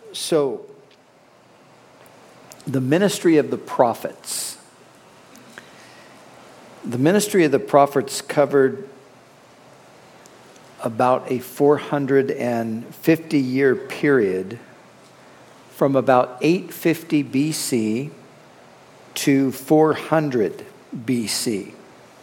So, the ministry of the prophets. The ministry of the prophets covered about a 450-year period from about 850 BC to 400 BC.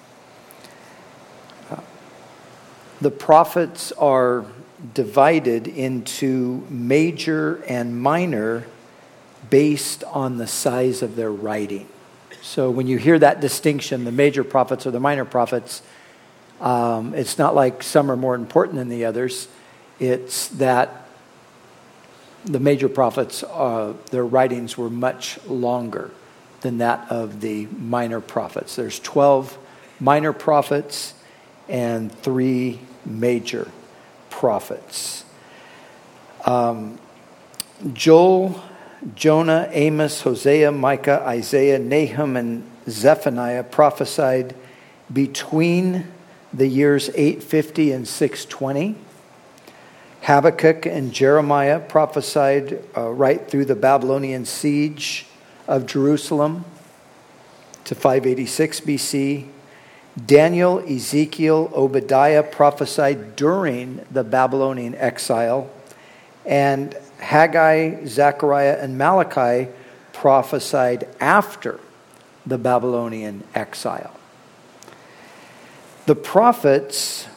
The prophets are divided into major and minor based on the size of their writing. So when you hear that distinction, the major prophets or the minor prophets, it's not like some are more important than the others. It's that the major prophets, their writings were much longer than that of the minor prophets. There's 12 minor prophets and 3 major prophets. Joel, Jonah, Amos, Hosea, Micah, Isaiah, Nahum, and Zephaniah prophesied between the years 850 and 620. Habakkuk and Jeremiah prophesied right through the Babylonian siege of Jerusalem to 586 BC. Daniel, Ezekiel, Obadiah prophesied during the Babylonian exile. And Haggai, Zechariah, and Malachi prophesied after the Babylonian exile. The prophets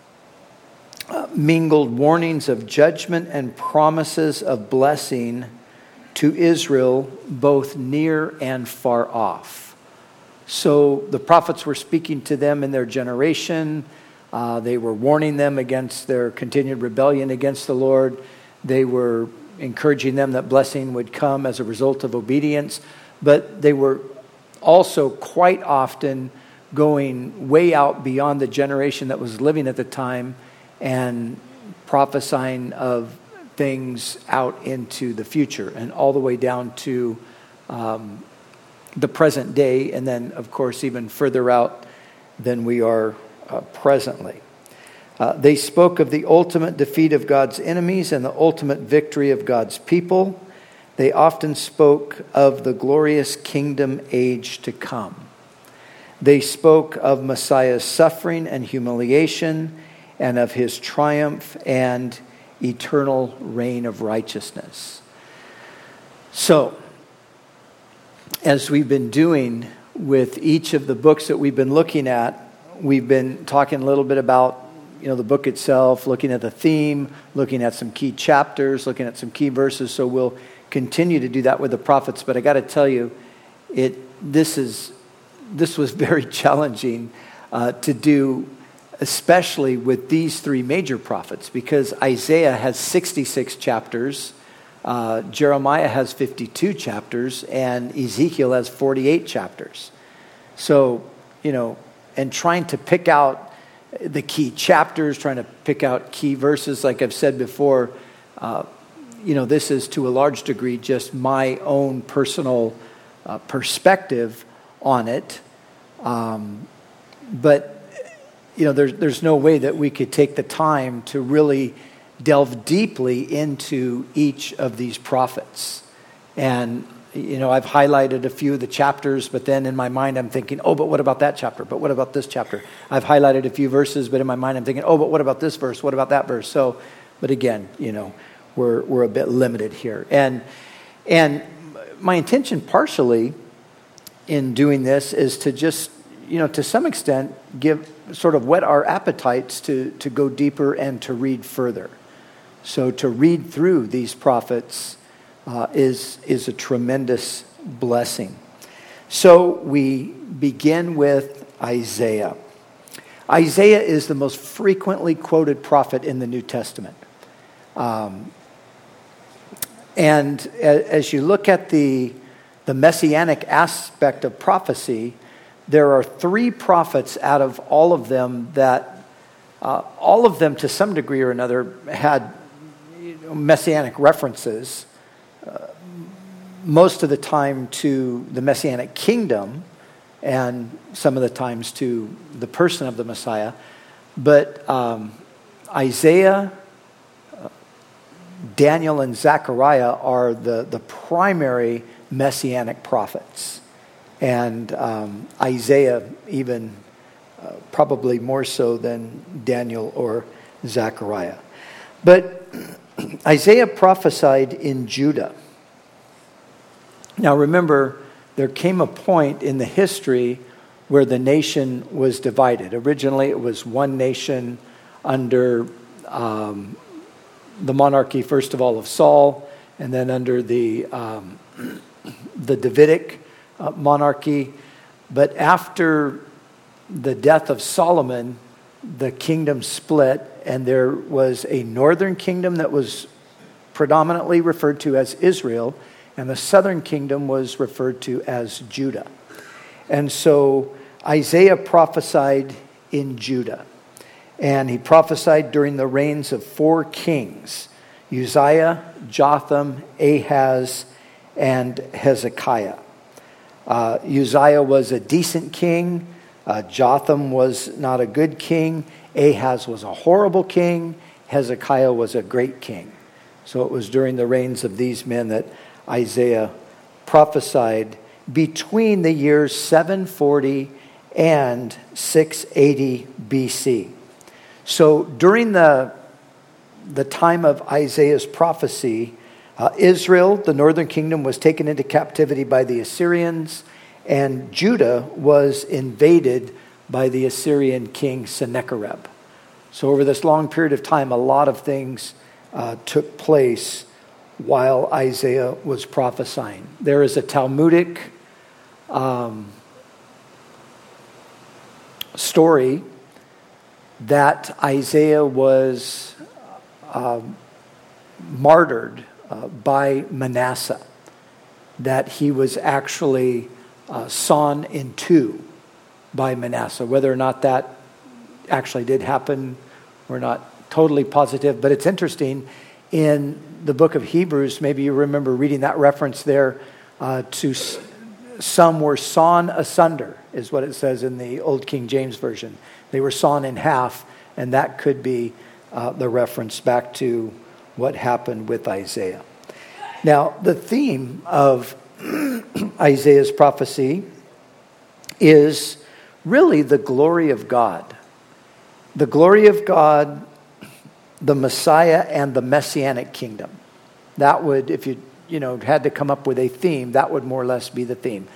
mingled warnings of judgment and promises of blessing to Israel, both near and far off. So the prophets were speaking to them in their generation. They were warning them against their continued rebellion against the Lord. They were encouraging them that blessing would come as a result of obedience. But they were also quite often going way out beyond the generation that was living at the time and prophesying of things out into the future and all the way down to the present day, and then, of course, even further out than we are presently. They spoke of the ultimate defeat of God's enemies and the ultimate victory of God's people. They often spoke of the glorious kingdom age to come. They spoke of Messiah's suffering and humiliation and of his triumph and eternal reign of righteousness. So, as we've been doing with each of the books that we've been looking at, we've been talking a little bit about, the book itself, looking at the theme, looking at some key chapters, looking at some key verses. So we'll continue to do that with the prophets. But I got to tell you, this was very challenging to do, especially with these 3 major prophets, because Isaiah has 66 chapters. Jeremiah has 52 chapters, and Ezekiel has 48 chapters. So, and trying to pick out the key chapters, trying to pick out key verses, like I've said before, this is to a large degree just my own personal perspective on it. But, there's no way that we could take the time to really delve deeply into each of these prophets. And, I've highlighted a few of the chapters, but then in my mind I'm thinking, but what about that chapter? But what about this chapter? I've highlighted a few verses, but in my mind I'm thinking, but what about this verse? What about that verse? So, but again, we're a bit limited here. And my intention partially in doing this is to just, to some extent give sort of whet our appetites to go deeper and to read further. So to read through these prophets is a tremendous blessing. So we begin with Isaiah. Isaiah is the most frequently quoted prophet in the New Testament. And as you look at the messianic aspect of prophecy, there are 3 prophets out of all of them that, all of them to some degree or another had messianic references, most of the time to the messianic kingdom and some of the times to the person of the Messiah. But Isaiah, Daniel and Zechariah are the primary messianic prophets. And Isaiah even probably more so than Daniel or Zechariah. But Isaiah prophesied in Judah. Now remember, there came a point in the history where the nation was divided. Originally it was one nation under the monarchy, first of all, of Saul, and then under the Davidic monarchy. But after the death of Solomon, the kingdom split, and there was a northern kingdom that was predominantly referred to as Israel, and the southern kingdom was referred to as Judah. And so Isaiah prophesied in Judah. And he prophesied during the reigns of 4 kings: Uzziah, Jotham, Ahaz, and Hezekiah. Uzziah was a decent king. Jotham was not a good king. Ahaz was a horrible king. Hezekiah was a great king. So it was during the reigns of these men that Isaiah prophesied between the years 740 and 680 BC. So during the time of Isaiah's prophecy, Israel, the northern kingdom, was taken into captivity by the Assyrians, and Judah was invaded by the Assyrian king Sennacherib. So over this long period of time, a lot of things took place while Isaiah was prophesying. There is a Talmudic story that Isaiah was martyred by Manasseh, that he was actually sawn in two by Manasseh. Whether or not that actually did happen, we're not totally positive, but it's interesting. In the book of Hebrews, maybe you remember reading that reference there to some were sawn asunder, is what it says in the Old King James Version. They were sawn in half, and that could be the reference back to what happened with Isaiah. Now, the theme of Isaiah's prophecy is really the glory of God. The glory of God, the Messiah, and the Messianic kingdom. That would, if you had to come up with a theme, that would more or less be the theme.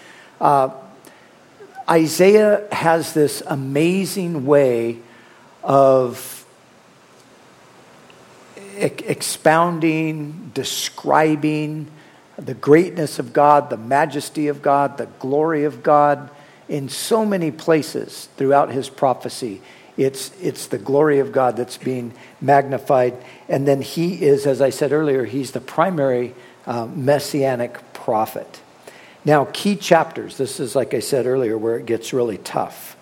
Isaiah has this amazing way of expounding, describing the greatness of God, the majesty of God, the glory of God in so many places throughout his prophecy. It's the glory of God that's being magnified. And then he is, as I said earlier, he's the primary messianic prophet. Now, key chapters. This is, like I said earlier, where it gets really tough.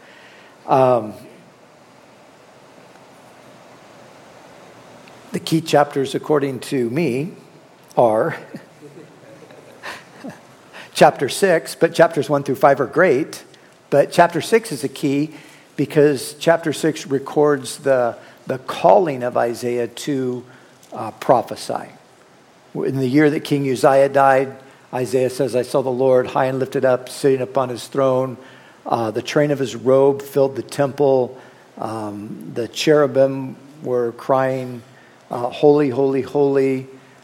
The key chapters, according to me, are chapter 6, but chapters 1 through 5 are great. But chapter 6 is a key because chapter 6 records the calling of Isaiah to prophesy. In the year that King Uzziah died, Isaiah says, I saw the Lord high and lifted up, sitting upon his throne. The train of his robe filled the temple. The cherubim were crying, holy, holy, holy.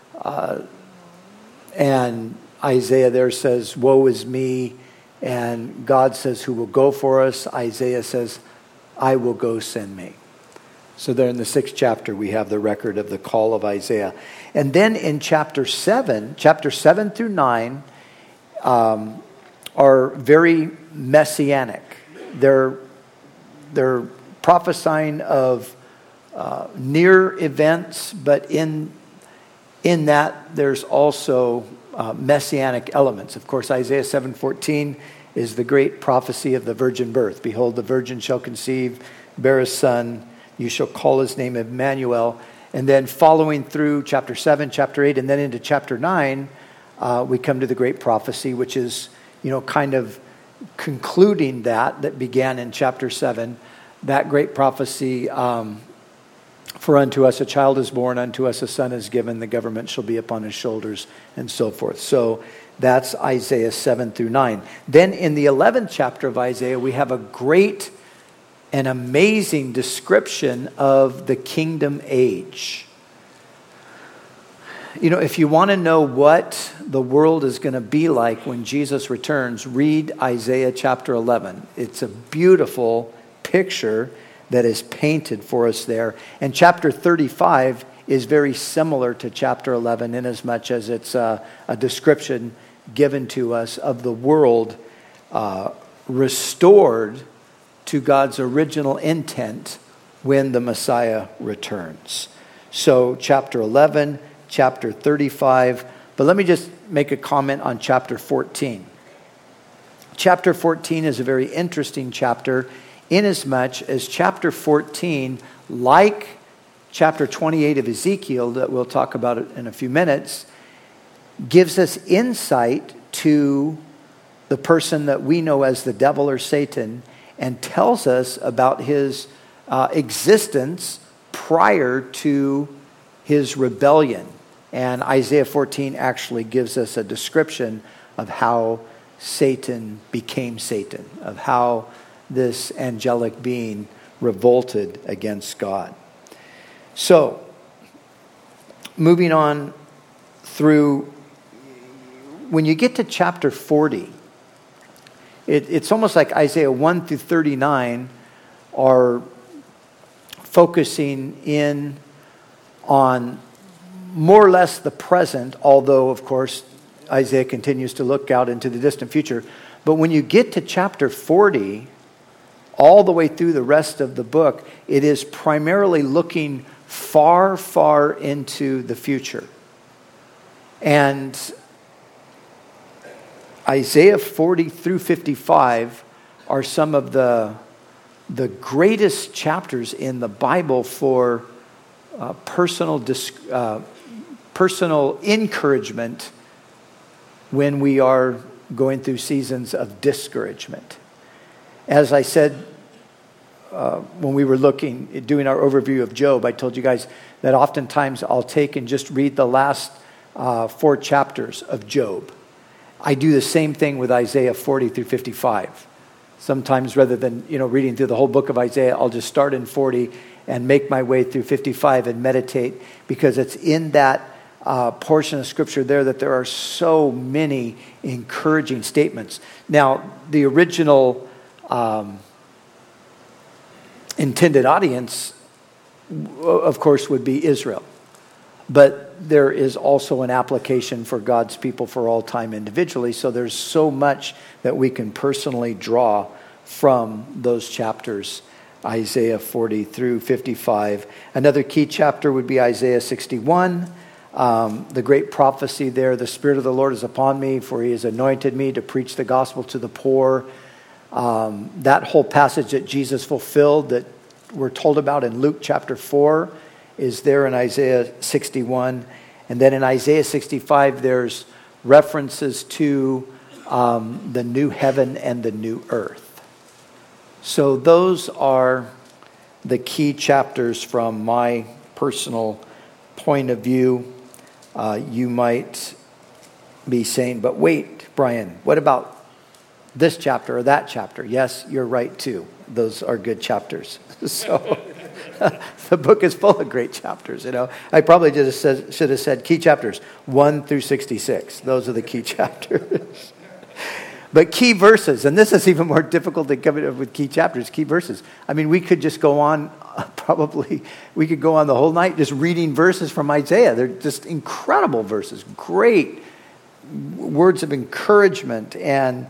And Isaiah there says, woe is me. And God says, who will go for us? Isaiah says, I will go, send me. So there in the 6th chapter, we have the record of the call of Isaiah. And then in chapter 7 through 9 are very messianic. They're prophesying of near events, but in that there's also messianic elements. Of course, Isaiah 7:14 is the great prophecy of the virgin birth. Behold, the virgin shall conceive, bear a son. You shall call his name Emmanuel. And then following through chapter 7, chapter 8, and then into chapter 9, we come to the great prophecy, which is, kind of concluding that began in chapter 7. That great prophecy For unto us a child is born, unto us a son is given, the government shall be upon his shoulders, and so forth. So that's Isaiah 7 through 9. Then in the 11th chapter of Isaiah, we have a great and amazing description of the kingdom age. You know, if you want to know what the world is going to be like when Jesus returns, read Isaiah chapter 11. It's a beautiful picture that is painted for us there. And chapter 35 is very similar to chapter 11 in as much as it's a description given to us of the world restored to God's original intent when the Messiah returns. So chapter 11, chapter 35. But let me just make a comment on chapter 14. Chapter 14 is a very interesting chapter, inasmuch as chapter 14, like chapter 28 of Ezekiel, that we'll talk about it in a few minutes, gives us insight to the person that we know as the devil or Satan, and tells us about his existence prior to his rebellion. And Isaiah 14 actually gives us a description of how Satan became Satan, of how this angelic being revolted against God. So, moving on through, when you get to chapter 40, it's almost like Isaiah 1 through 39 are focusing in on more or less the present, although, of course, Isaiah continues to look out into the distant future. But when you get to chapter 40, all the way through the rest of the book, it is primarily looking far, far into the future. And Isaiah 40 through 55 are some of the greatest chapters in the Bible for personal encouragement when we are going through seasons of discouragement. As I said when we were doing our overview of Job, I told you guys that oftentimes I'll take and just read the last 4 chapters of Job. I do the same thing with Isaiah 40 through 55. Sometimes rather than reading through the whole book of Isaiah, I'll just start in 40 and make my way through 55 and meditate, because it's in that portion of Scripture there that there are so many encouraging statements. Now, the original intended audience, of course, would be Israel. But there is also an application for God's people for all time individually. So there's so much that we can personally draw from those chapters, Isaiah 40 through 55. Another key chapter would be Isaiah 61. The great prophecy there, the Spirit of the Lord is upon me, for he has anointed me to preach the gospel to the poor. That whole passage that Jesus fulfilled that we're told about in Luke chapter 4 is there in Isaiah 61. And then in Isaiah 65, there's references to the new heaven and the new earth. So those are the key chapters from my personal point of view. You might be saying, but wait, Brian, what about this chapter or that chapter? Yes, you're right too. Those are good chapters. So the book is full of great chapters. I probably should have said key chapters 1 through 66. Those are the key chapters. But key verses, and this is even more difficult than coming up with key chapters, key verses. I mean, we could just go on, we could go on the whole night just reading verses from Isaiah. They're just incredible verses, great words of encouragement, and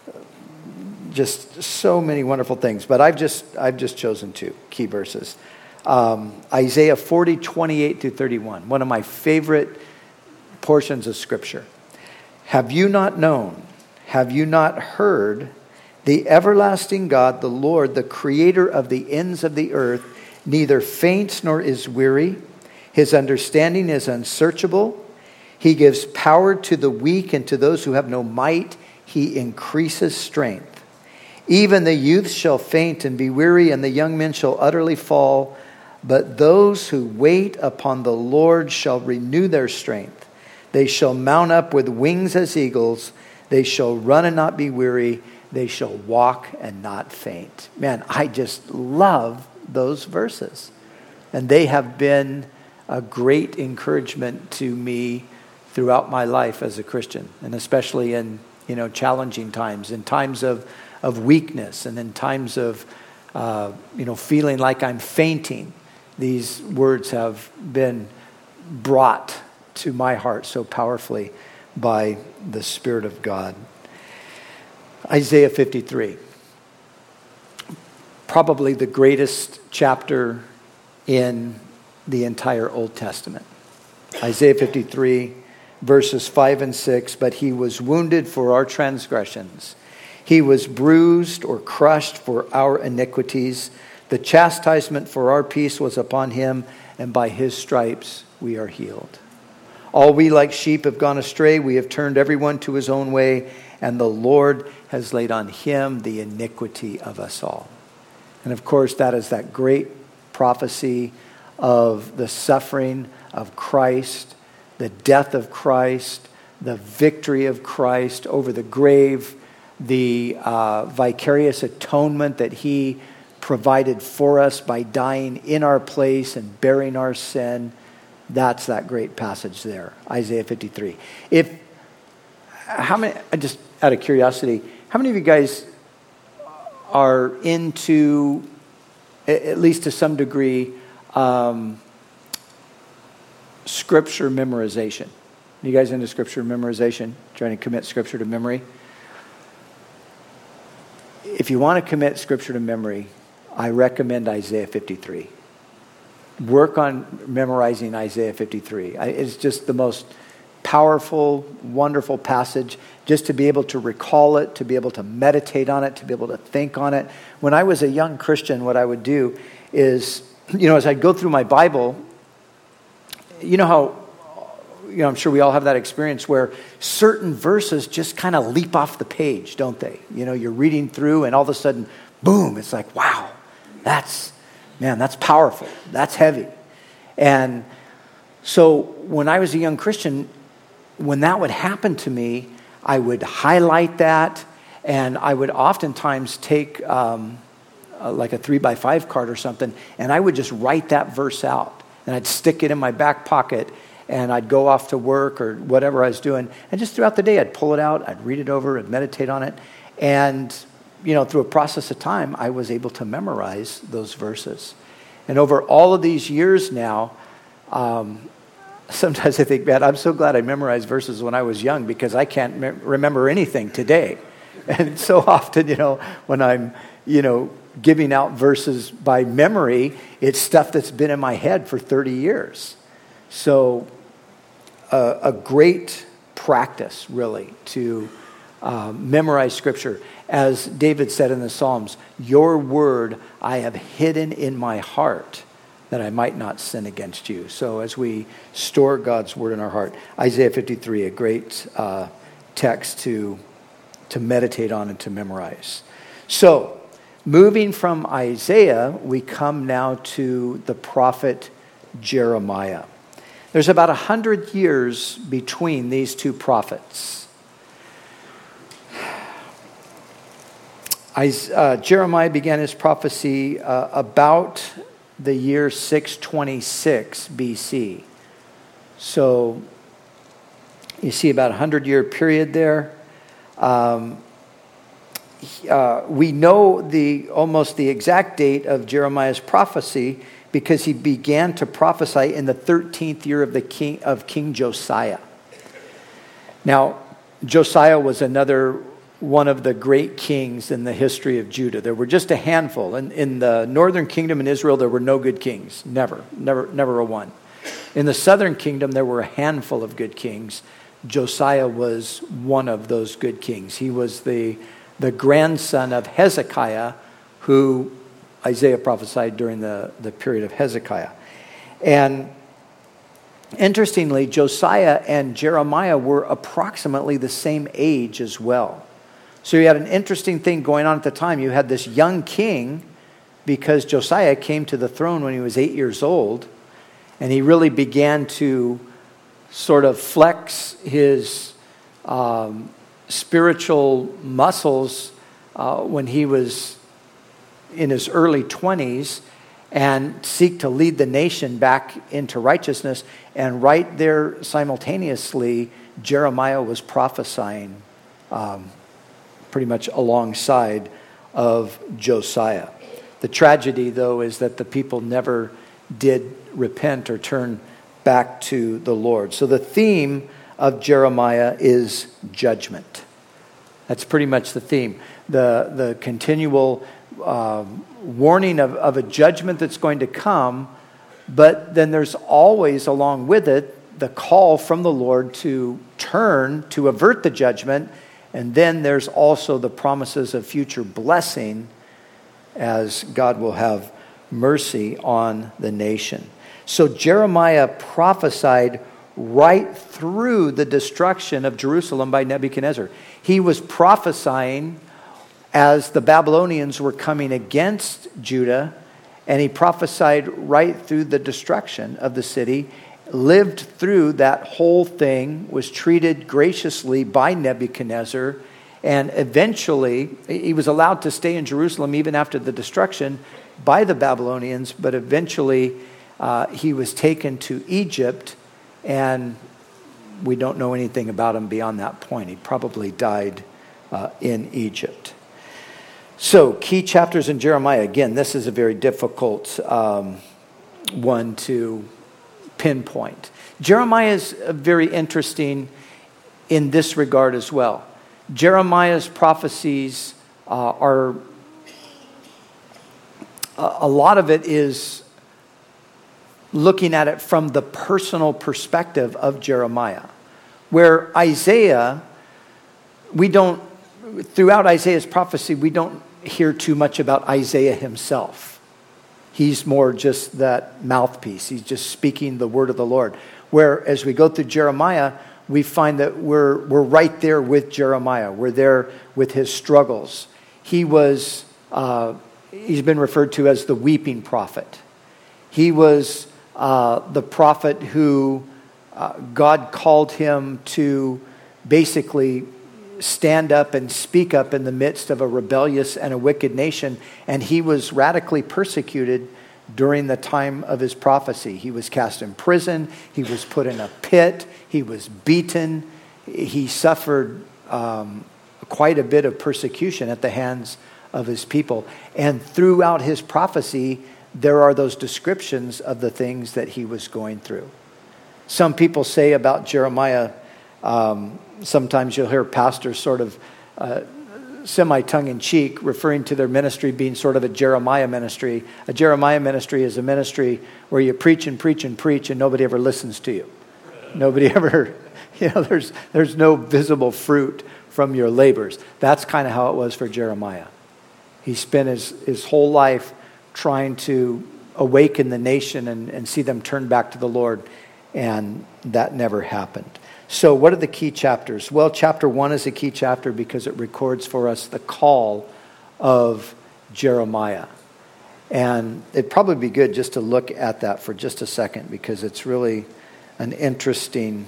just so many wonderful things. But I've just chosen 2 key verses. Isaiah 40, 28 through 31, one of my favorite portions of Scripture. Have you not known? Have you not heard? The everlasting God, the Lord, the creator of the ends of the earth, neither faints nor is weary. His understanding is unsearchable. He gives power to the weak, and to those who have no might, he increases strength. Even the youth shall faint and be weary, and the young men shall utterly fall. But those who wait upon the Lord shall renew their strength. They shall mount up with wings as eagles. They shall run and not be weary. They shall walk and not faint. Man, I just love those verses. And they have been a great encouragement to me throughout my life as a Christian, and especially in challenging times, in times of weakness, and in times of feeling like I'm fainting. These words have been brought to my heart so powerfully by the Spirit of God. Isaiah 53, probably the greatest chapter in the entire Old Testament. Isaiah 53, verses 5 and 6, but he was wounded for our transgressions. He was bruised or crushed for our iniquities. The chastisement for our peace was upon him, and by his stripes we are healed. All we like sheep have gone astray. We have turned everyone to his own way, and the Lord has laid on him the iniquity of us all. And of course, that is that great prophecy of the suffering of Christ, the death of Christ, the victory of Christ over the grave, the vicarious atonement that he provided for us by dying in our place and bearing our sin. That's that great passage there, Isaiah 53. Just out of curiosity, how many of you guys are into, at least to some degree, scripture memorization? You guys into scripture memorization? Trying to commit scripture to memory? If you want to commit scripture to memory, I recommend Isaiah 53. Work on memorizing Isaiah 53. It's just the most powerful, wonderful passage, just to be able to recall it, to be able to meditate on it, to be able to think on it. When I was a young Christian, what I would do is, as I'd go through my Bible, I'm sure we all have that experience where certain verses just kind of leap off the page, don't they? You're reading through and all of a sudden, boom, it's like, wow, that's powerful. That's heavy. And so when I was a young Christian, when that would happen to me, I would highlight that, and I would oftentimes take like a 3x5 card or something, and I would just write that verse out, and I'd stick it in my back pocket, and I'd go off to work or whatever I was doing, and just throughout the day, I'd pull it out, I'd read it over, I'd meditate on it, and through a process of time, I was able to memorize those verses. And over all of these years now, sometimes I think, man, I'm so glad I memorized verses when I was young, because I can't remember anything today. And so often, when I'm, giving out verses by memory, it's stuff that's been in my head for 30 years. So a great practice, really, to memorize Scripture. As David said in the Psalms, your word I have hidden in my heart that I might not sin against you. So as we store God's word in our heart, Isaiah 53, a great text to meditate on and to memorize. So moving from Isaiah, we come now to the prophet Jeremiah. There's about 100 years between these two prophets. Jeremiah began his prophecy about the year 626 BC. So you see about a 100-year period there. We know almost the exact date of Jeremiah's prophecy because he began to prophesy in the 13th year of King Josiah. Now, Josiah was another one of the great kings in the history of Judah. There were just a handful. In the northern kingdom in Israel, there were no good kings. Never a one. In the southern kingdom, there were a handful of good kings. Josiah was one of those good kings. He was the grandson of Hezekiah, who Isaiah prophesied during the period of Hezekiah. And interestingly, Josiah and Jeremiah were approximately the same age as well. So you had an interesting thing going on at the time. You had this young king because Josiah came to the throne when he was 8 years old, and he really began to sort of flex his spiritual muscles when he was in his early 20s and seek to lead the nation back into righteousness. And right there simultaneously, Jeremiah was prophesying pretty much alongside of Josiah. The tragedy, though, is that the people never did repent or turn back to the Lord. So the theme of Jeremiah is judgment. That's pretty much the theme. The continual warning of a judgment that's going to come, but then there's always, along with it, the call from the Lord to turn, to avert the judgment, and then there's also the promises of future blessing as God will have mercy on the nation. So Jeremiah prophesied right through the destruction of Jerusalem by Nebuchadnezzar. He was prophesying as the Babylonians were coming against Judah, and he prophesied right through the destruction of the city, lived through that whole thing, was treated graciously by Nebuchadnezzar, and eventually he was allowed to stay in Jerusalem even after the destruction by the Babylonians, but eventually he was taken to Egypt, and we don't know anything about him beyond that point. He probably died in Egypt. So, key chapters in Jeremiah. Again, this is a very difficult one to pinpoint. Jeremiah is very interesting in this regard as well. Jeremiah's prophecies are, a lot of it is looking at it from the personal perspective of Jeremiah. Where Isaiah, throughout Isaiah's prophecy, we don't hear too much about Isaiah himself. He's more just that mouthpiece. He's just speaking the word of the Lord. Where as we go through Jeremiah, we find that we're right there with Jeremiah. We're there with his struggles. He's been referred to as the weeping prophet. He was the prophet who God called him to basically stand up and speak up in the midst of a rebellious and a wicked nation. And he was radically persecuted during the time of his prophecy. He was cast in prison. He was put in a pit. He was beaten. He suffered quite a bit of persecution at the hands of his people. And throughout his prophecy, there are those descriptions of the things that he was going through. Some people say about Jeremiah, sometimes you'll hear pastors sort of semi-tongue-in-cheek referring to their ministry being sort of a Jeremiah ministry. A Jeremiah ministry is a ministry where you preach and preach and preach and nobody ever listens to you. Nobody ever, there's no visible fruit from your labors. That's kind of how it was for Jeremiah. He spent his whole life trying to awaken the nation and see them turn back to the Lord, and that never happened. So what are the key chapters? Well, chapter 1 is a key chapter because it records for us the call of Jeremiah. And it'd probably be good just to look at that for just a second because it's really an interesting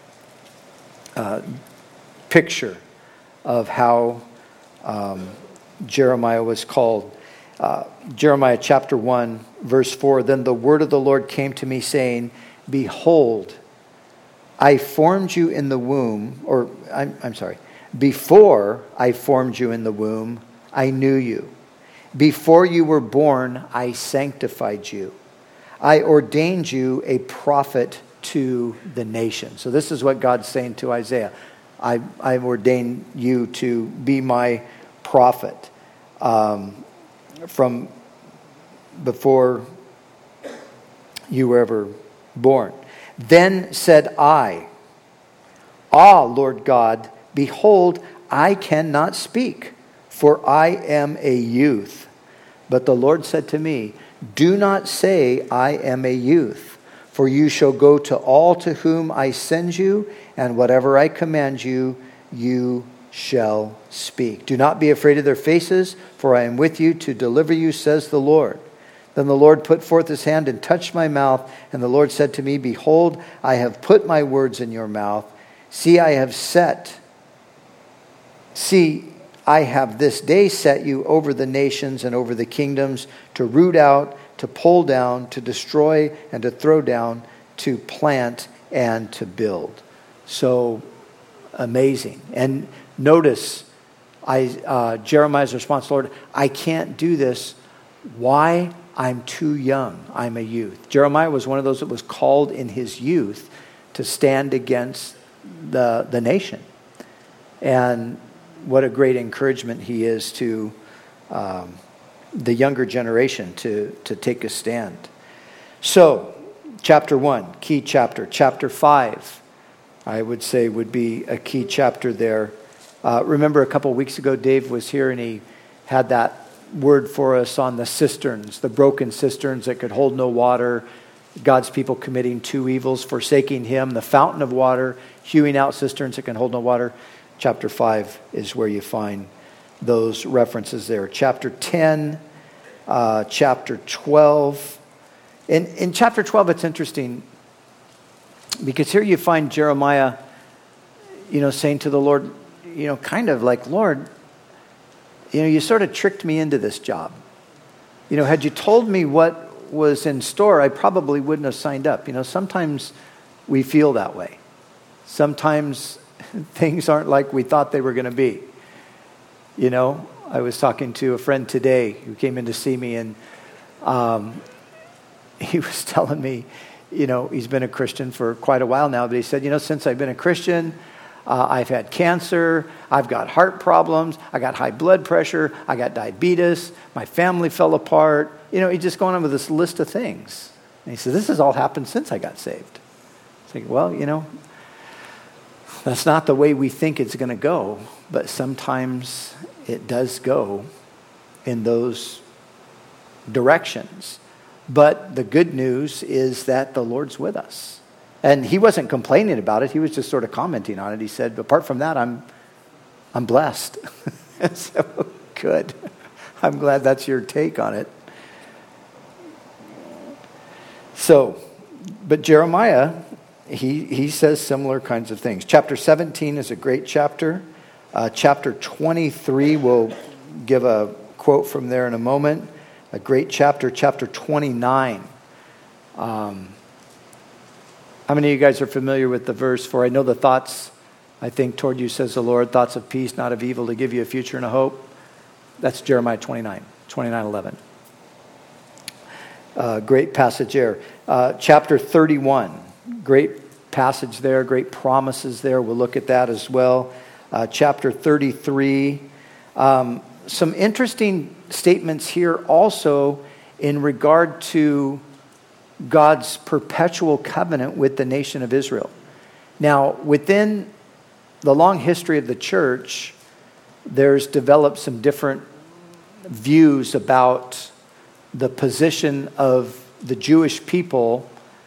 picture of how Jeremiah was called. Jeremiah chapter 1, verse 4, "Then the word of the Lord came to me saying, Behold, I formed you in the womb," or I'm sorry, "Before I formed you in the womb, I knew you. Before you were born, I sanctified you. I ordained you a prophet to the nation." So this is what God's saying to Isaiah. I've ordained you to be my prophet from before you were ever born. "Then said I, Ah, Lord God, behold, I cannot speak, for I am a youth. But the Lord said to me, Do not say, I am a youth, for you shall go to all to whom I send you, and whatever I command you, you shall speak. Do not be afraid of their faces, for I am with you to deliver you, says the Lord. Then the Lord put forth his hand and touched my mouth, and the Lord said to me, Behold, I have put my words in your mouth. See, I have this day set you over the nations and over the kingdoms, to root out, to pull down, to destroy, and to throw down, to plant and to build. So amazing. And notice Jeremiah's response, Lord, I can't do this. Why? I'm too young. I'm a youth. Jeremiah was one of those that was called in his youth to stand against the nation. And what a great encouragement he is to the younger generation to take a stand. So, chapter 1, key chapter. Chapter 5, I would say, would be a key chapter there. Remember a couple of weeks ago, Dave was here and he had that word for us on the cisterns, the broken cisterns that could hold no water, God's people committing two evils, forsaking him, the fountain of water, hewing out cisterns that can hold no water. Chapter 5 is where you find those references there. Chapter 10, chapter 12. In chapter 12, it's interesting because here you find Jeremiah, saying to the Lord, kind of like, Lord, you sort of tricked me into this job. Had you told me what was in store, I probably wouldn't have signed up. Sometimes we feel that way. Sometimes things aren't like we thought they were going to be. I was talking to a friend today who came in to see me, and he was telling me, he's been a Christian for quite a while now, but he said, since I've been a Christian, I've had cancer, I've got heart problems, I got high blood pressure, I got diabetes, my family fell apart. He's just going on with this list of things. And he said, this has all happened since I got saved. It's like, well, that's not the way we think it's going to go, but sometimes it does go in those directions. But the good news is that the Lord's with us. And he wasn't complaining about it. He was just sort of commenting on it. He said, apart from that, I'm blessed. So good. I'm glad that's your take on it. So, but Jeremiah, he says similar kinds of things. Chapter 17 is a great chapter. Chapter 23, we'll give a quote from there in a moment. A great chapter. Chapter 29. How many of you guys are familiar with the verse, for I know the thoughts I think toward you, says the Lord, thoughts of peace, not of evil, to give you a future and a hope? That's Jeremiah 29:11. Great passage there. Chapter 31, great passage there, great promises there. We'll look at that as well. Chapter 33, some interesting statements here also in regard to God's perpetual covenant with the nation of Israel. Now, within the long history of the church, there's developed some different views about the position of the Jewish people,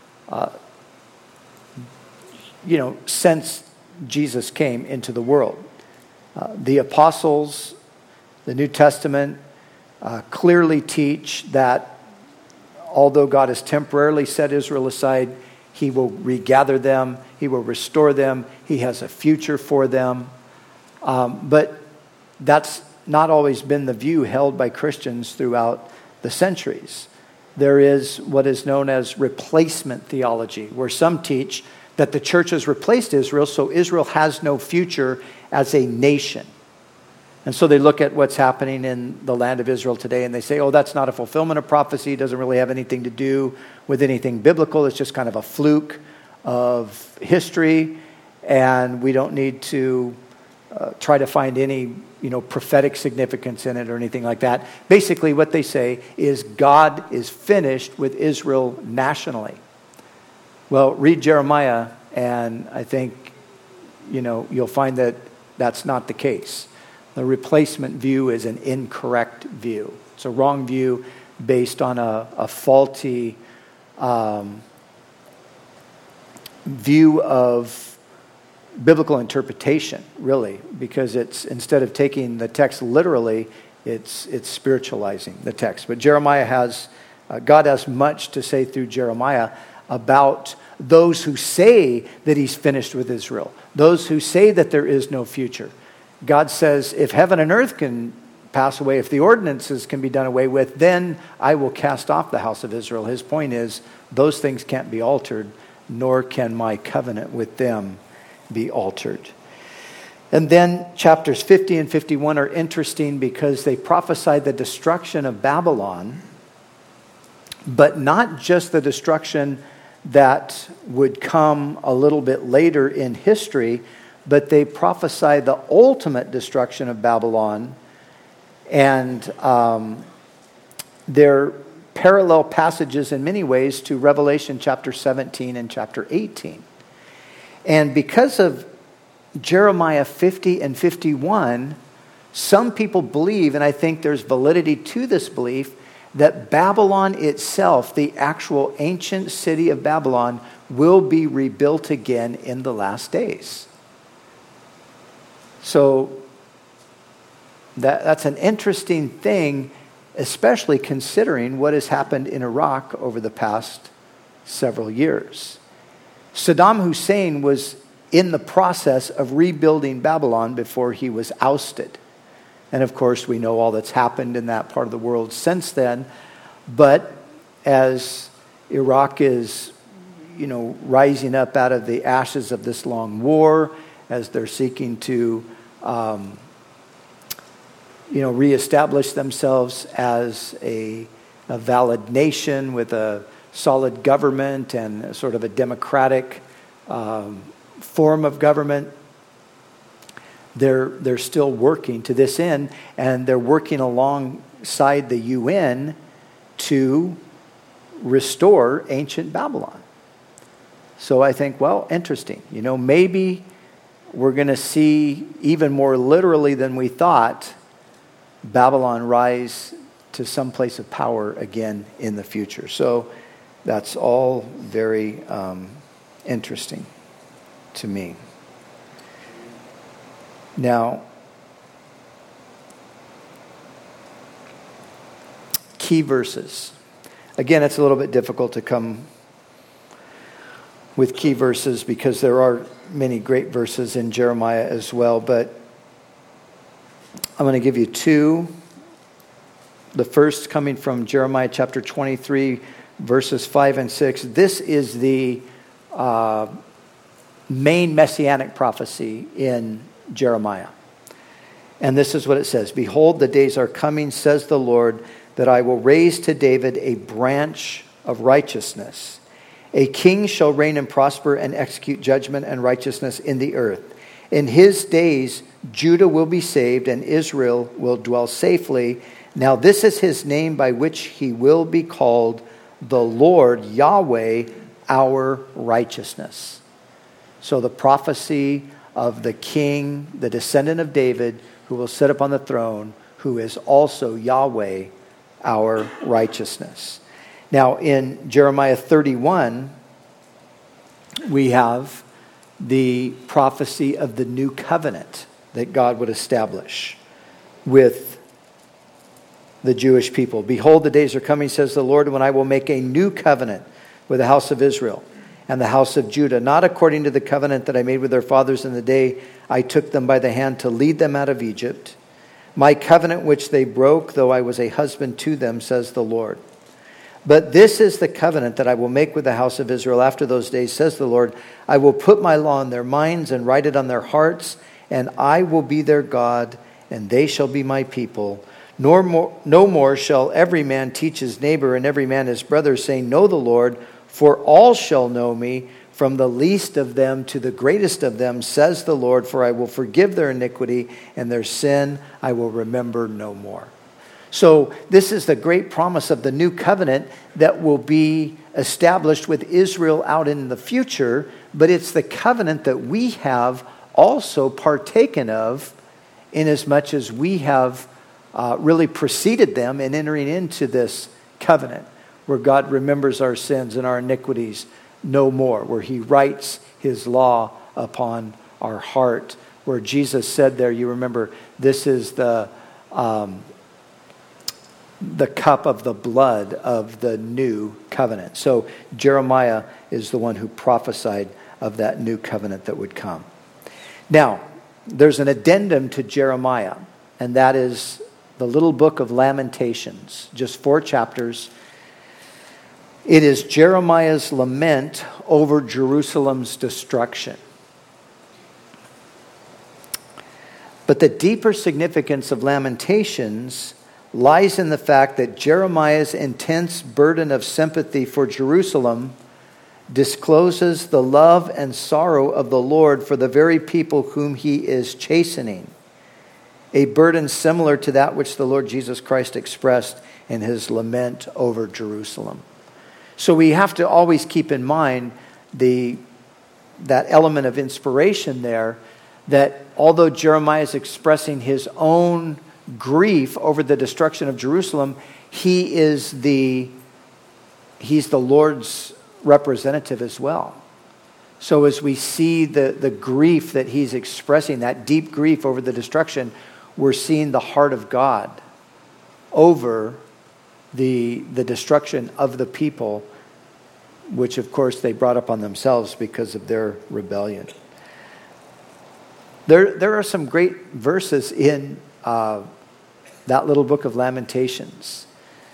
since Jesus came into the world. The apostles, the New Testament, clearly teach that although God has temporarily set Israel aside, he will regather them, he will restore them, he has a future for them. But that's not always been the view held by Christians throughout the centuries. There is what is known as replacement theology, where some teach that the church has replaced Israel, so Israel has no future as a nation. And so they look at what's happening in the land of Israel today and they say, oh, that's not a fulfillment of prophecy. It doesn't really have anything to do with anything biblical. It's just kind of a fluke of history. And we don't need to try to find any, prophetic significance in it or anything like that. Basically, what they say is God is finished with Israel nationally. Well, read Jeremiah and I think, you'll find that that's not the case. The replacement view is an incorrect view. It's a wrong view based on a faulty view of biblical interpretation, really, because it's, instead of taking the text literally, it's spiritualizing the text. But God has much to say through Jeremiah about those who say that he's finished with Israel, those who say that there is no future. God says, if heaven and earth can pass away, if the ordinances can be done away with, then I will cast off the house of Israel. His point is, those things can't be altered, nor can my covenant with them be altered. And then chapters 50 and 51 are interesting because they prophesy the destruction of Babylon, but not just the destruction that would come a little bit later in history, but they prophesy the ultimate destruction of Babylon. And they're parallel passages in many ways to Revelation chapter 17 and chapter 18. And because of Jeremiah 50 and 51, some people believe, and I think there's validity to this belief, that Babylon itself, the actual ancient city of Babylon, will be rebuilt again in the last days. So that's an interesting thing, especially considering what has happened in Iraq over the past several years. Saddam Hussein was in the process of rebuilding Babylon before he was ousted. And of course, we know all that's happened in that part of the world since then. But as Iraq is, rising up out of the ashes of this long war, as they're seeking to, reestablish themselves as a valid nation with a solid government and sort of a democratic form of government, they're still working to this end, and they're working alongside the UN to restore ancient Babylon. So I think, interesting. Maybe we're going to see, even more literally than we thought, Babylon rise to some place of power again in the future. So that's all very interesting to me. Now, key verses. Again, it's a little bit difficult to come with key verses because there are many great verses in Jeremiah as well, but I'm going to give you two. The first coming from Jeremiah chapter 23, verses 5 and 6. This is the main messianic prophecy in Jeremiah. And this is what it says. Behold, the days are coming, says the Lord, that I will raise to David a branch of righteousness. A king shall reign and prosper and execute judgment and righteousness in the earth. In his days, Judah will be saved and Israel will dwell safely. Now this is his name by which he will be called, the Lord Yahweh, our righteousness. So the prophecy of the king, the descendant of David, who will sit upon the throne, who is also Yahweh, our righteousness. Now in Jeremiah 31, we have the prophecy of the new covenant that God would establish with the Jewish people. Behold, the days are coming, says the Lord, when I will make a new covenant with the house of Israel and the house of Judah, not according to the covenant that I made with their fathers in the day I took them by the hand to lead them out of Egypt. My covenant which they broke, though I was a husband to them, says the Lord. But this is the covenant that I will make with the house of Israel after those days, says the Lord. I will put my law in their minds and write it on their hearts, and I will be their God, and they shall be my people. No more shall every man teach his neighbor and every man his brother, saying, Know the Lord, for all shall know me, from the least of them to the greatest of them, says the Lord, for I will forgive their iniquity, and their sin I will remember no more. So this is the great promise of the new covenant that will be established with Israel out in the future, but it's the covenant that we have also partaken of, inasmuch as we have really preceded them in entering into this covenant, where God remembers our sins and our iniquities no more, where he writes his law upon our heart, where Jesus said there, you remember, this is the cup of the blood of the new covenant. So Jeremiah is the one who prophesied of that new covenant that would come. Now, there's an addendum to Jeremiah, and that is the little book of Lamentations, just 4 chapters. It is Jeremiah's lament over Jerusalem's destruction. But the deeper significance of Lamentations lies in the fact that Jeremiah's intense burden of sympathy for Jerusalem discloses the love and sorrow of the Lord for the very people whom he is chastening, a burden similar to that which the Lord Jesus Christ expressed in his lament over Jerusalem. So we have to always keep in mind that element of inspiration there, that although Jeremiah is expressing his own grief over the destruction of Jerusalem, he's the Lord's representative as well. So as we see the grief that he's expressing, that deep grief over the destruction, we're seeing the heart of God over the destruction of the people, which of course they brought upon themselves because of their rebellion. There are some great verses in that little book of Lamentations.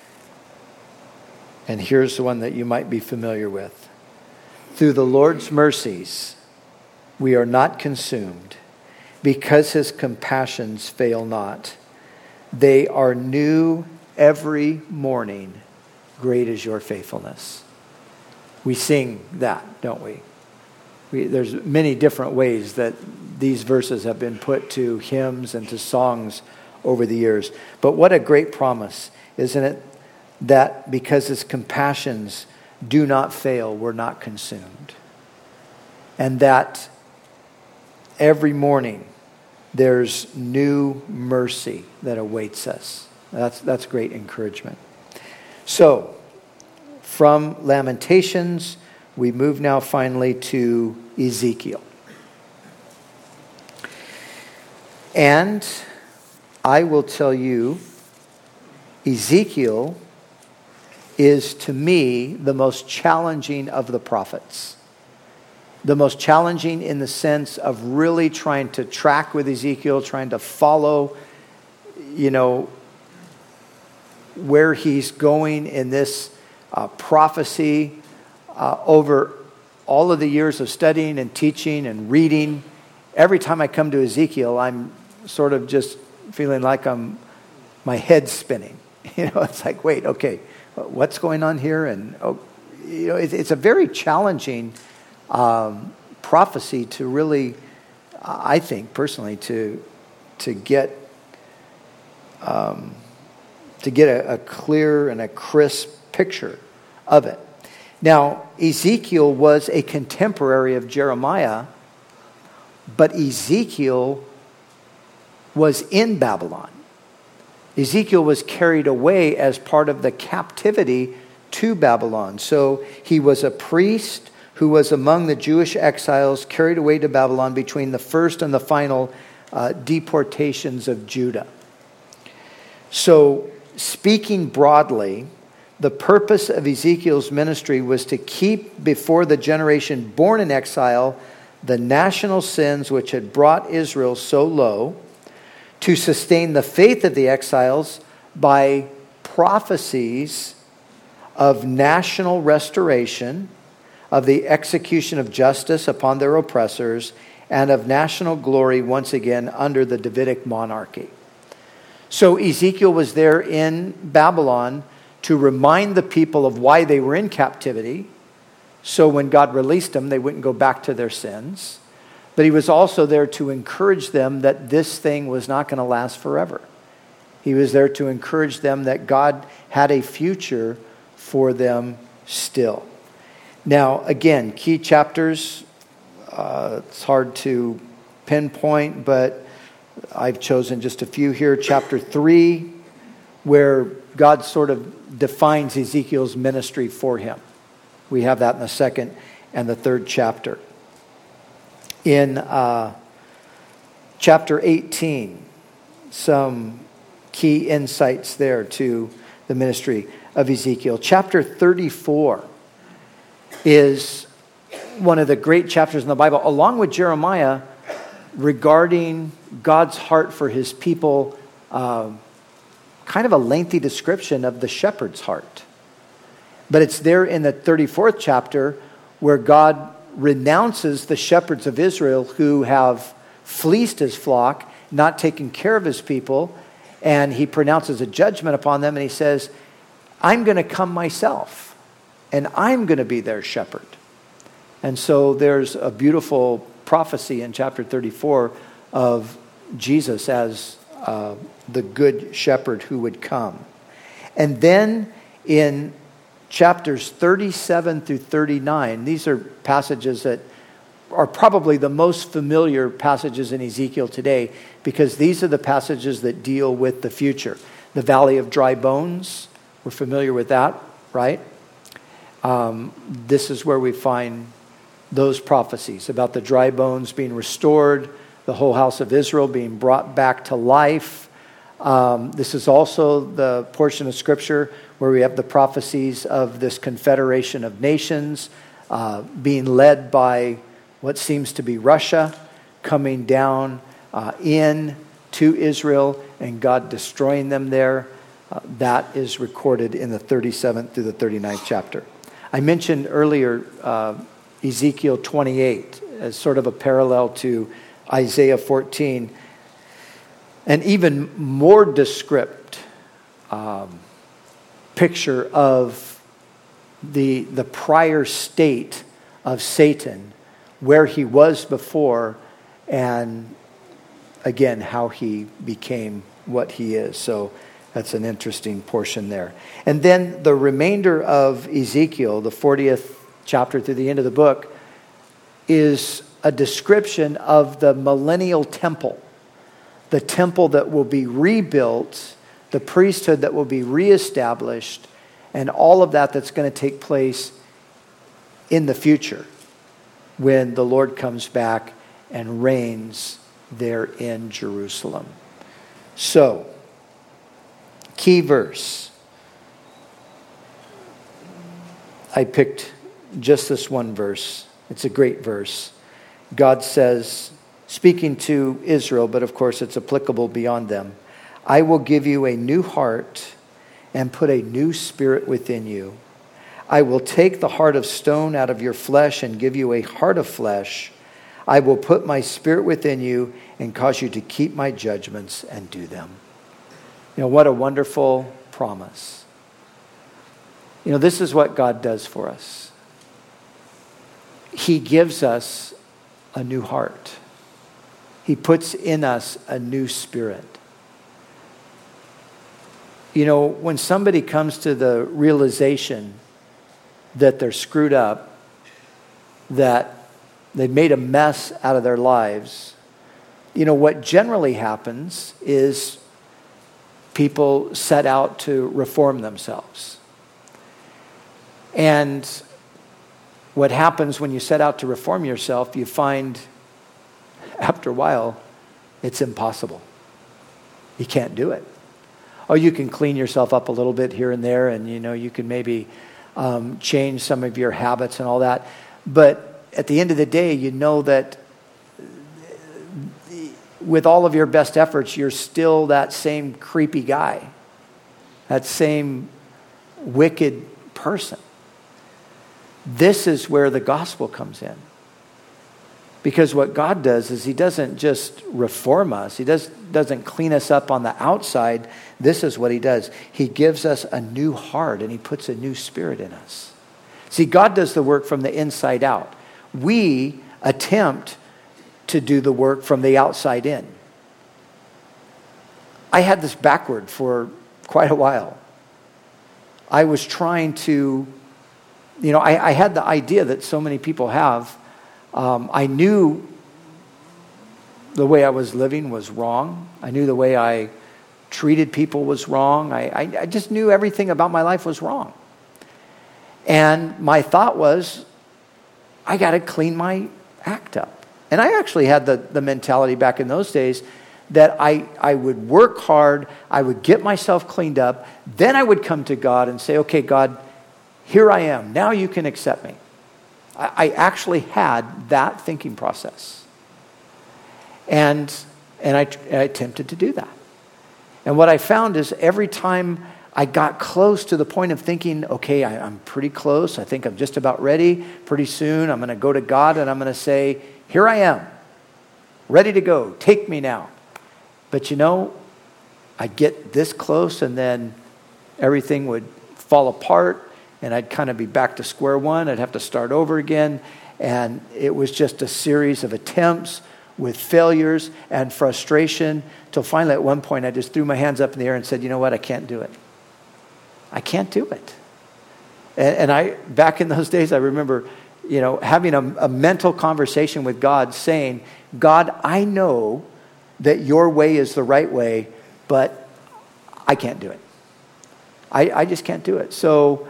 And here's the one that you might be familiar with. Through the Lord's mercies, we are not consumed, because his compassions fail not. They are new every morning. Great is your faithfulness. We sing that, don't we? There's many different ways that these verses have been put to hymns and to songs over the years. But what a great promise, isn't it? That because his compassions do not fail, we're not consumed. And that every morning there's new mercy that awaits us. That's great encouragement. So, from Lamentations, we move now finally to Ezekiel. And I will tell you, Ezekiel is to me the most challenging of the prophets. The most challenging in the sense of really trying to track with Ezekiel, trying to follow, where he's going in this prophecy over all of the years of studying and teaching and reading. Every time I come to Ezekiel, I'm sort of just feeling like my head's spinning. It's like, wait, okay, what's going on here? And it's a very challenging prophecy to really, I think personally, to get a clear and a crisp picture of it. Now, Ezekiel was a contemporary of Jeremiah, but Ezekiel was in Babylon. Ezekiel was carried away as part of the captivity to Babylon. So he was a priest who was among the Jewish exiles carried away to Babylon between the first and the final deportations of Judah. So, speaking broadly, the purpose of Ezekiel's ministry was to keep before the generation born in exile the national sins which had brought Israel so low, to sustain the faith of the exiles by prophecies of national restoration, of the execution of justice upon their oppressors, and of national glory once again under the Davidic monarchy. So Ezekiel was there in Babylon to remind the people of why they were in captivity, so when God released them, they wouldn't go back to their sins. But he was also there to encourage them that this thing was not going to last forever. He was there to encourage them that God had a future for them still. Now, again, key chapters, it's hard to pinpoint, but I've chosen just a few here. Chapter 3, where God sort of defines Ezekiel's ministry for him. We have that in the second and the third chapter. In chapter 18, some key insights there to the ministry of Ezekiel. Chapter 34 is one of the great chapters in the Bible, along with Jeremiah, regarding God's heart for his people, kind of a lengthy description of the shepherd's heart. But it's there in the 34th chapter where God renounces the shepherds of Israel who have fleeced his flock, not taken care of his people, and he pronounces a judgment upon them, and he says, I'm going to come myself, and I'm going to be their shepherd. And so there's a beautiful prophecy in chapter 34 of Jesus as the good shepherd who would come. And then in chapters 37 through 39, these are passages that are probably the most familiar passages in Ezekiel today, because these are the passages that deal with the future. The valley of dry bones, we're familiar with that, right? This is where we find those prophecies about the dry bones being restored, the whole house of Israel being brought back to life. This is also the portion of Scripture where we have the prophecies of this confederation of nations being led by what seems to be Russia, coming down in to Israel and God destroying them there. That is recorded in the 37th through the 39th chapter. I mentioned earlier Ezekiel 28 as sort of a parallel to Isaiah 14. An even more descript picture of the prior state of Satan, where he was before, and again, how he became what he is. So that's an interesting portion there. And then the remainder of Ezekiel, the 40th chapter through the end of the book, is a description of the millennial temple. The temple that will be rebuilt, the priesthood that will be reestablished, and all of that's going to take place in the future when the Lord comes back and reigns there in Jerusalem. So, key verse. I picked just this one verse. It's a great verse. God says, speaking to Israel, but of course it's applicable beyond them, I will give you a new heart and put a new spirit within you. I will take the heart of stone out of your flesh and give you a heart of flesh. I will put my spirit within you and cause you to keep my judgments and do them. You know, what a wonderful promise. You know, this is what God does for us. He gives us a new heart. He puts in us a new spirit. You know, when somebody comes to the realization that they're screwed up, that they've made a mess out of their lives, you know, what generally happens is people set out to reform themselves. And what happens when you set out to reform yourself, you find after a while, it's impossible. You can't do it. Oh, you can clean yourself up a little bit here and there, and you know, you can maybe change some of your habits and all that. But at the end of the day, you know that with all of your best efforts, you're still that same creepy guy, that same wicked person. This is where the gospel comes in. Because what God does is he doesn't just reform us. He doesn't clean us up on the outside. This is what he does. He gives us a new heart and he puts a new spirit in us. See, God does the work from the inside out. We attempt to do the work from the outside in. I had this backward for quite a while. I was trying to, you know, I had the idea that so many people have. I knew the way I was living was wrong. I knew the way I treated people was wrong. I just knew everything about my life was wrong. And my thought was, I got to clean my act up. And I actually had the mentality back in those days that I would work hard, I would get myself cleaned up, then I would come to God and say, okay, God, here I am. Now you can accept me. I actually had that thinking process. And I attempted to do that. And what I found is every time I got close to the point of thinking, okay, I'm pretty close. I think I'm just about ready. Pretty soon I'm going to go to God and I'm going to say, here I am, ready to go. Take me now. But I'd get this close and then everything would fall apart and I'd kind of be back to square one. I'd have to start over again. And it was just a series of attempts with failures and frustration till finally at one point I just threw my hands up in the air and said, you know what, I can't do it. I can't do it. And I, back in those days, I remember, having a mental conversation with God saying, God, I know that your way is the right way, but I can't do it. I just can't do it. So,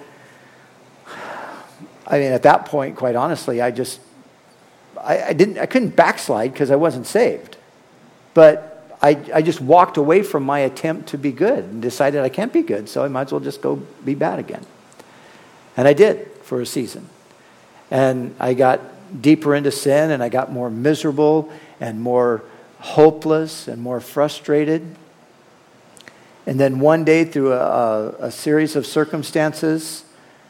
at that point, quite honestly, I couldn't backslide because I wasn't saved. But I just walked away from my attempt to be good and decided I can't be good, so I might as well just go be bad again. And I did for a season. And I got deeper into sin and I got more miserable and more hopeless and more frustrated. And then one day through a series of circumstances,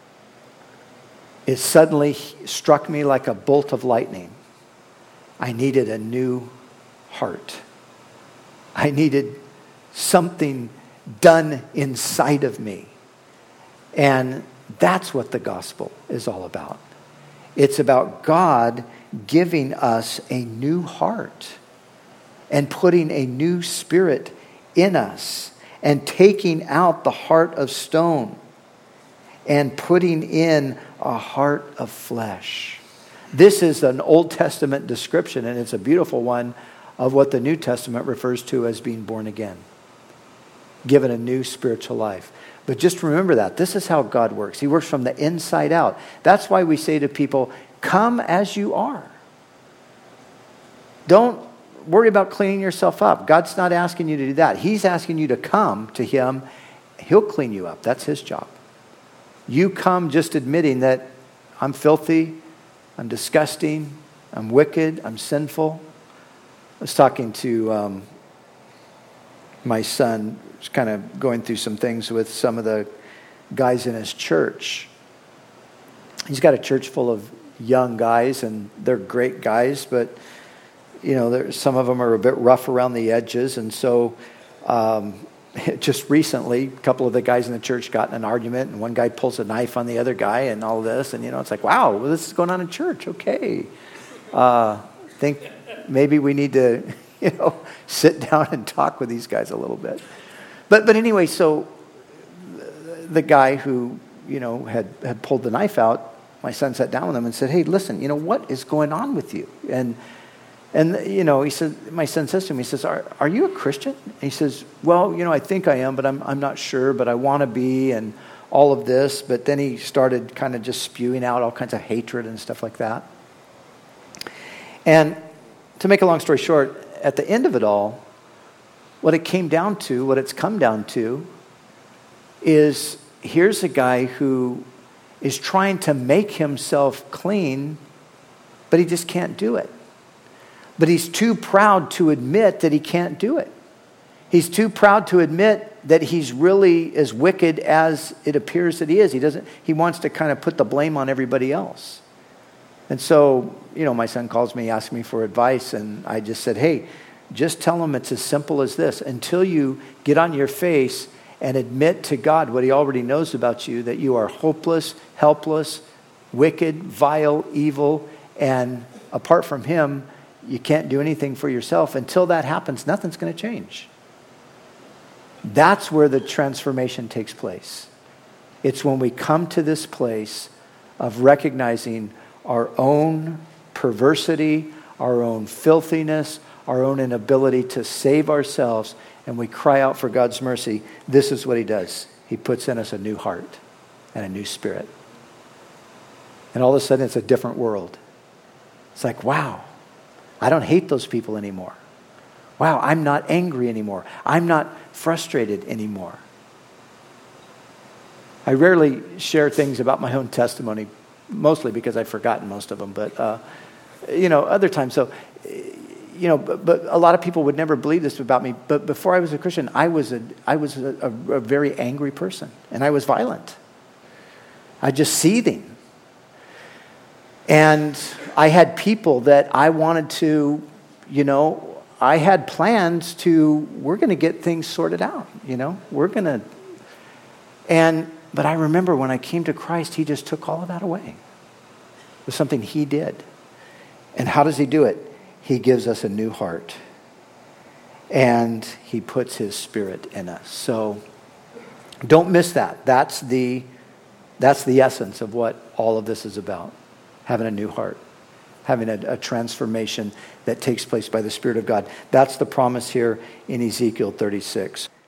it suddenly struck me like a bolt of lightning. I needed a new heart. I needed something done inside of me. And that's what the gospel is all about. It's about God giving us a new heart and putting a new spirit in us and taking out the heart of stone and putting in a heart of flesh. This is an Old Testament description, and it's a beautiful one of what the New Testament refers to as being born again, given a new spiritual life. But just remember that. This is how God works. He works from the inside out. That's why we say to people, come as you are. Don't worry about cleaning yourself up. God's not asking you to do that. He's asking you to come to Him. He'll clean you up. That's His job. You come just admitting that I'm filthy, I'm disgusting, I'm wicked, I'm sinful. I was talking to my son, was kind of going through some things with some of the guys in his church. He's got a church full of young guys, and they're great guys, but some of them are a bit rough around the edges, and so just recently, a couple of the guys in the church got in an argument, and one guy pulls a knife on the other guy, and all this, and it's like, wow, well, this is going on in church. Okay, think maybe we need to, sit down and talk with these guys a little bit. But anyway, so the guy who had pulled the knife out, my son sat down with him and said, "Hey, listen, what is going on with you?" And he said, my son says to him, he says, "Are you a Christian?" And he says, "Well, I think I am, but I'm not sure, but I want to be," and all of this. But then he started kind of just spewing out all kinds of hatred and stuff like that. And to make a long story short, at the end of it all, what it's come down to is here's a guy who is trying to make himself clean, but he just can't do it. But he's too proud to admit that he can't do it. He's too proud to admit that he's really as wicked as it appears that he is. He wants to kind of put the blame on everybody else. And so, my son calls me, asks me for advice, and I just said, "Hey, just tell him it's as simple as this. Until you get on your face and admit to God what He already knows about you, that you are hopeless, helpless, wicked, vile, evil, and apart from Him, you can't do anything for yourself. Until that happens, nothing's going to change." That's where the transformation takes place. It's when we come to this place of recognizing our own perversity, our own filthiness, our own inability to save ourselves, and we cry out for God's mercy. This is what He does. He puts in us a new heart and a new spirit. And all of a sudden, it's a different world. It's like, wow, I don't hate those people anymore. Wow, I'm not angry anymore. I'm not frustrated anymore. I rarely share things about my own testimony, mostly because I've forgotten most of them, but other times. So, but a lot of people would never believe this about me. But before I was a Christian, I was a very angry person, and I was violent. I just seething. And I had people that I wanted to, I had plans we're going to get things sorted out, but I remember when I came to Christ, he just took all of that away. It was something he did. And how does he do it? He gives us a new heart. And he puts his Spirit in us. So don't miss that. That's the essence of what all of this is about. Having a new heart. Having a transformation that takes place by the Spirit of God. That's the promise here in Ezekiel 36.